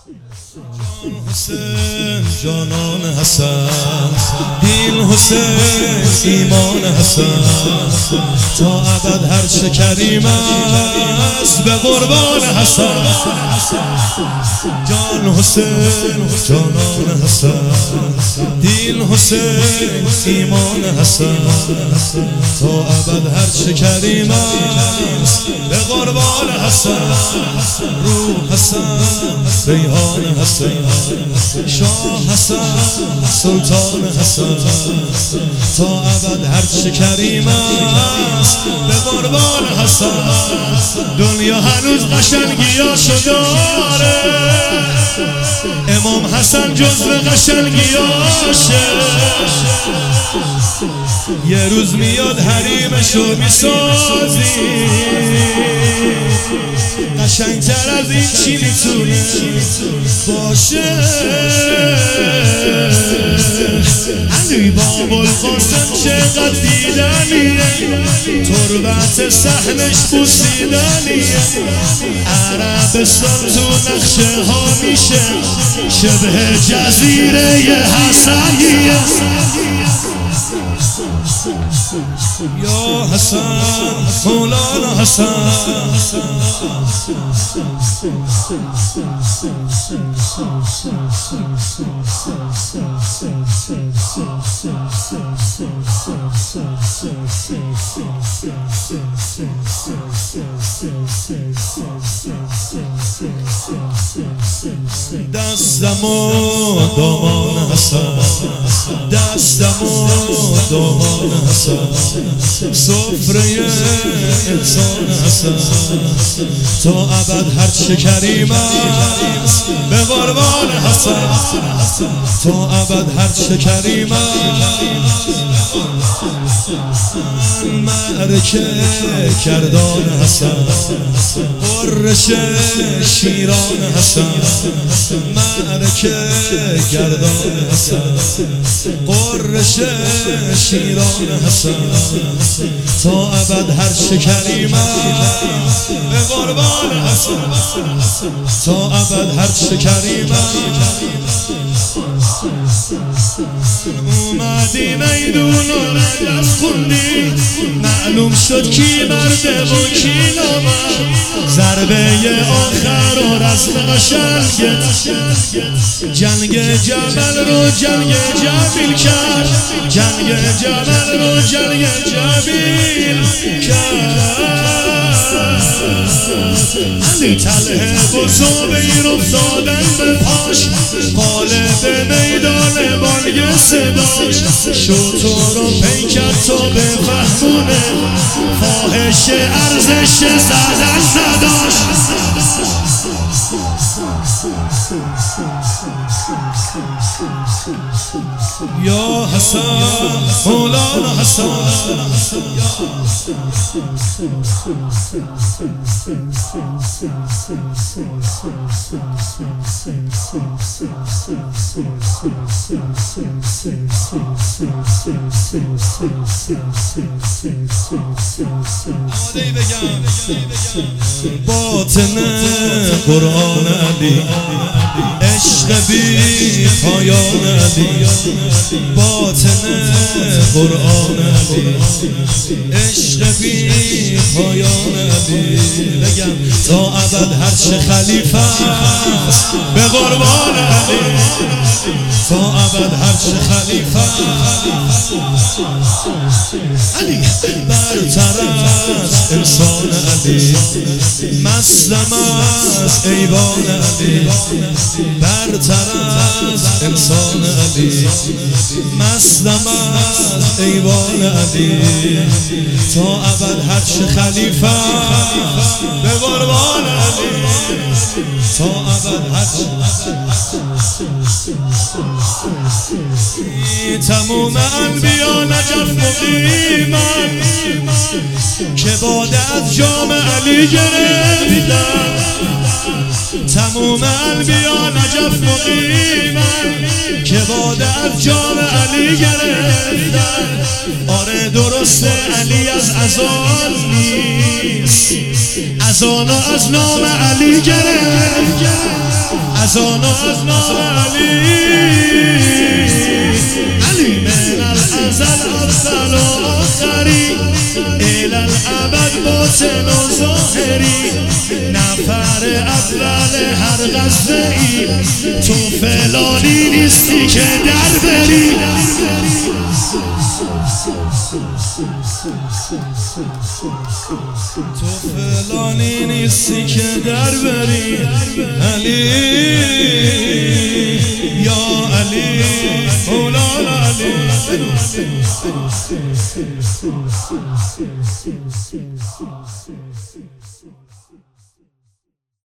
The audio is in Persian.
حسین جانان حسن، دین حسین ایمان حسن، تا ابد هرچه کریم است به قربان حسن. جان حسین جانان حسن، دین حسین ایمان حسن، تا ابد هرچه کریم است به قربان حسن. روح حسن ریحان حسن، شاه حسن سلطان حسن، تا ابد هرچه کریم است به قربان حسن. دنیا هنوز قشنگیاشو داره، امام حسن جزو قشنگیاشه. یه روز میاد حریمشو میسازی، قشنگتر از این چی میتونه باشه. علی باب القاسم چقدر دیدنیه، تربت صحنش بوسیدنیه. عربستان تو نقشه ها میشه شبه جزیره حسنیه. یا حسن مولانا حسن، دستم و دامان حسن، دستم و دامان حسن، سفره انسان حسن، تا ابد هرچه کریم است به قربان حسن. تا ابد هرچه کریم است. معرکه کردان حسن، قرش شیران حسن، معرکه کردان حسن، قرش شیران حسن، تا ابد هرچه کریم است به قربان حسن. تا ابد هرچه کریم است. اومدی میدون و ردف خوندی، معلوم شد کی مرده و کی نامرد. ضربه آخر و رسم قشنگت، جنگ جمل رو جنگ جمیل کرد، جنگ جمل رو جنگ جمیل کرد. علی تله بزو بیر افتادن به پاش، قالب میدان بانگ صداش. شطور و پیکر تو بفهمونه، فاحش ارزش زدن نداشت. یا حسن مولانا حسن، باطن قرآن علی، عشق بی پایان علی. باطن قرآن علی، عشق بی پایان علی. بگم تا ابد هرچه خلیفه است به قربان علی. تا ابد هرچه خلیفه است علی. برتر از انسان علی، مسلم از ایوان علی. برتر از انسان علی، مسلم از ایوان علی. تا ابد هرچه خلیفه به قربان علی. تا ابد هرچه تموم انبیا نجف مقیمن، که باده از جام علی گرفتن. تموم انبیا نجف مقیمن، که باده از جام علی گرفتن. آره درسته علی از اذان نیست، اذان از نام علی گرفت. ازان از نام علی من الازل افضل و آخری الى الابد باطن و ظاهری نفر اول هر غزه ای تو فلانی نیستی که در بری تو فلانی نیستی که در بری علی یا علی مولانا علی